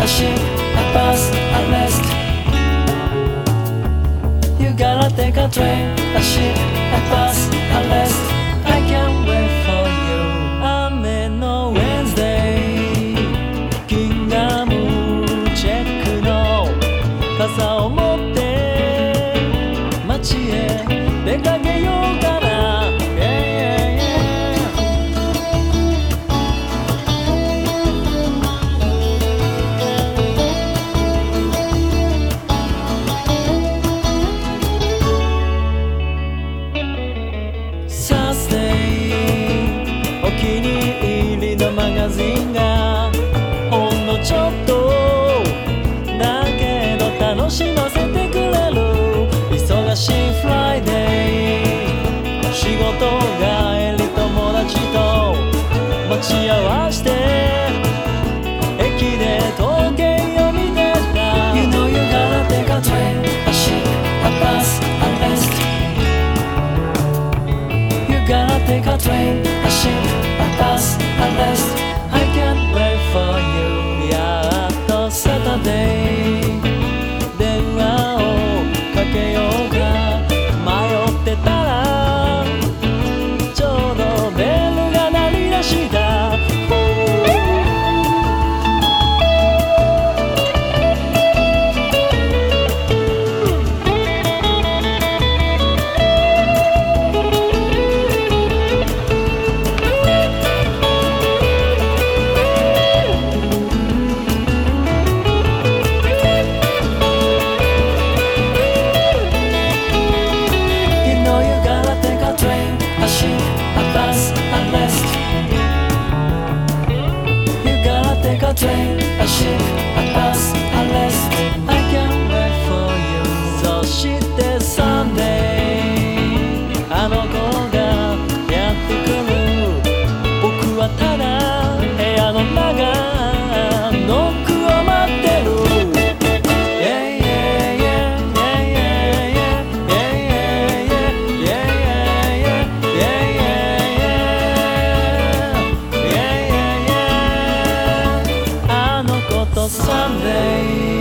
ship, a bus, a rest. You gotta take a train, a ship, a bus, a rest. I can't wait for you. 雨の Wednesday、 ギンガムチェックの傘を持って街へ出かけようかな。お気に入りのマガジンがほんのちょっとだけど楽しませてくれる。忙しい Friday、 仕事帰り友達と待ち合わせて駅で時計を見てた。 You know you gotta take a train, a ship, a bus, a rest. You gotta take a train, a ship, a bus, a rest. I can't wait for you. やっと Saturday、 電話をかけようか迷ってたらちょうどベルが鳴り出した。A train, a ship, a bus, a rest. I can't wait for you. そして Sunday、 あの子がやってくる。僕はただ部屋の中ノックを待ってる。Sunday